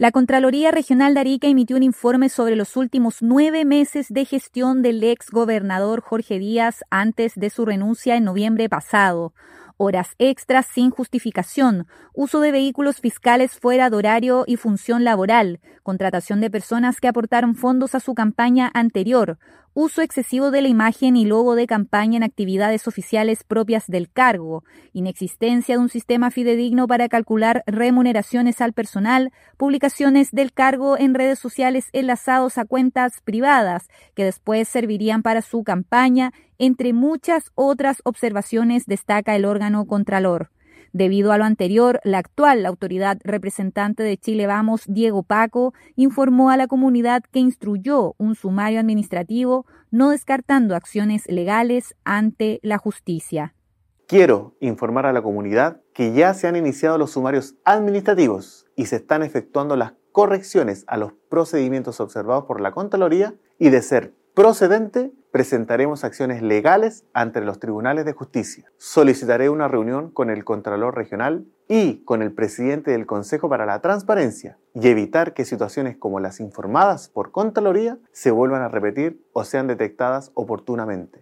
La Contraloría Regional de Arica emitió un informe sobre los últimos 9 meses de gestión del ex gobernador Jorge Díaz antes de su renuncia en noviembre pasado. Horas extras sin justificación, uso de vehículos fiscales fuera de horario y función laboral, contratación de personas que aportaron fondos a su campaña anterior, uso excesivo de la imagen y logo de campaña en actividades oficiales propias del cargo, inexistencia de un sistema fidedigno para calcular remuneraciones al personal, publicaciones del cargo en redes sociales enlazados a cuentas privadas que después servirían para su campaña, entre muchas otras observaciones, destaca el órgano Contralor. Debido a lo anterior, la actual autoridad representante de Chile Vamos, Diego Paco, informó a la comunidad que instruyó un sumario administrativo, no descartando acciones legales ante la justicia. Quiero informar a la comunidad que ya se han iniciado los sumarios administrativos y se están efectuando las correcciones a los procedimientos observados por la Contraloría y, de ser procedente, presentaremos acciones legales ante los tribunales de justicia. Solicitaré una reunión con el Contralor Regional y con el presidente del Consejo para la Transparencia y evitar que situaciones como las informadas por Contraloría se vuelvan a repetir o sean detectadas oportunamente.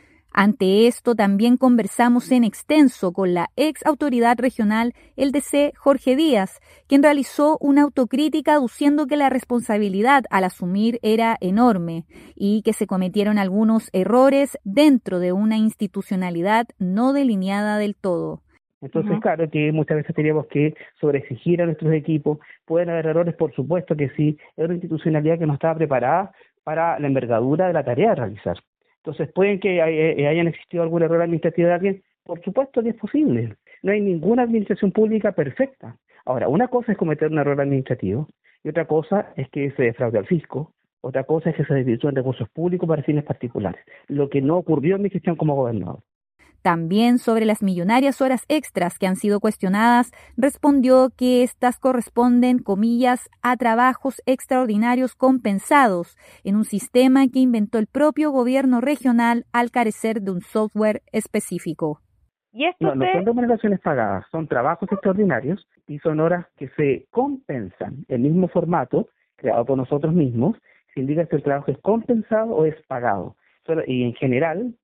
Ante esto, también conversamos en extenso con la ex autoridad regional, el DC Jorge Díaz, quien realizó una autocrítica aduciendo que la responsabilidad al asumir era enorme y que se cometieron algunos errores dentro de una institucionalidad no delineada del todo. Entonces, claro que muchas veces teníamos que sobreexigir a nuestros equipos. Pueden haber errores, por supuesto que sí. Es una institucionalidad que no estaba preparada para la envergadura de la tarea a realizar. Entonces, ¿pueden que hayan existido algún error administrativo de alguien? Por supuesto que es posible. No hay ninguna administración pública perfecta. Ahora, una cosa es cometer un error administrativo y otra cosa es que se defraude al fisco. Otra cosa es que se desvirtúen recursos públicos para fines particulares. Lo que no ocurrió en mi gestión como gobernador. También sobre las millonarias horas extras que han sido cuestionadas, respondió que estas corresponden, comillas, a trabajos extraordinarios compensados en un sistema que inventó el propio gobierno regional al carecer de un software específico. ¿Y esto no son remuneraciones pagadas, son trabajos extraordinarios y son horas que se compensan. El mismo formato, creado por nosotros mismos, se indica si el trabajo es compensado o es pagado. Y en general,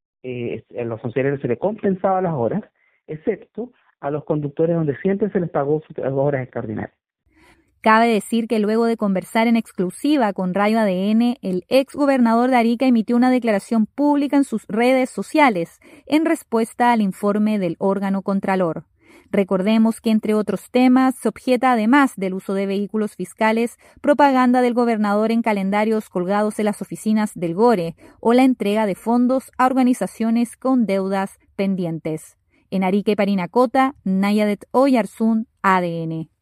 a los funcionarios se les compensaba las horas, excepto a los conductores donde siempre se les pagó sus horas extraordinarias. Cabe decir que luego de conversar en exclusiva con Radio ADN, el ex gobernador de Arica emitió una declaración pública en sus redes sociales en respuesta al informe del órgano Contralor. Recordemos que, entre otros temas, se objeta, además del uso de vehículos fiscales, propaganda del gobernador en calendarios colgados en las oficinas del GORE o la entrega de fondos a organizaciones con deudas pendientes. En Arica y Parinacota, Nayadet Oyarzún, ADN.